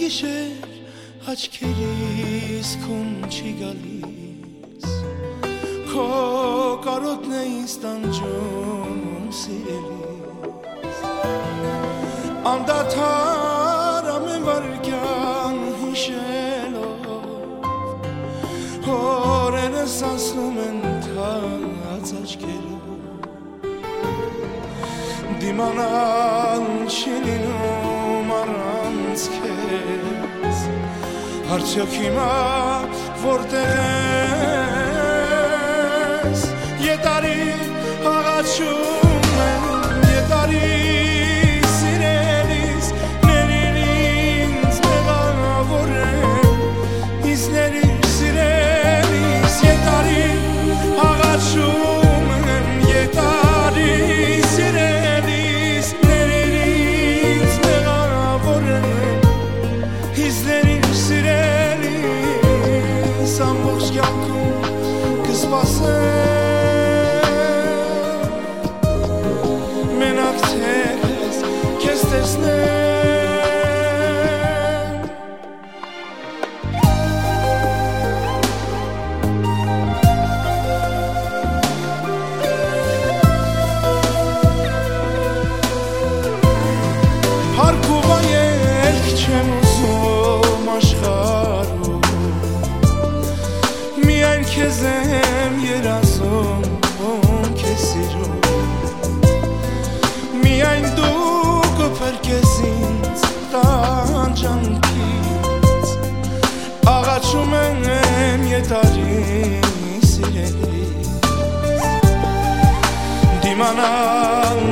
գիշեր աչքերիս քուն չի գալիս քո կարոտն է ինձ տանջում սիրելիս անդադար ամեն վարքյան հիշելով օրերս անցնում են թաց աչքերով դիմանալ չի լինում առանց քեզ արդյոք հիմա որտեղ ես ետարի աղաչում եմ ետարի սիրելիս ներիր ինձ մեղավորեմ ինձ ներիր սիրելիս ետարի աղաչում եմ ետարի սիրելիս ներիր ինձ մեղավորեմ ինձ ներիր սիրելիս ամբողջ կյանքում կսպասեմ մենակ թե քեզ տեսնեմ Փառքուվա ելք չեմ ուզում աշխարհում միայն քեզ եմ երազում քեզ սիրում միայն դու կփրկես ինձ տանջանքից աղաչում եմ ետարի սիրելիս դիմանալ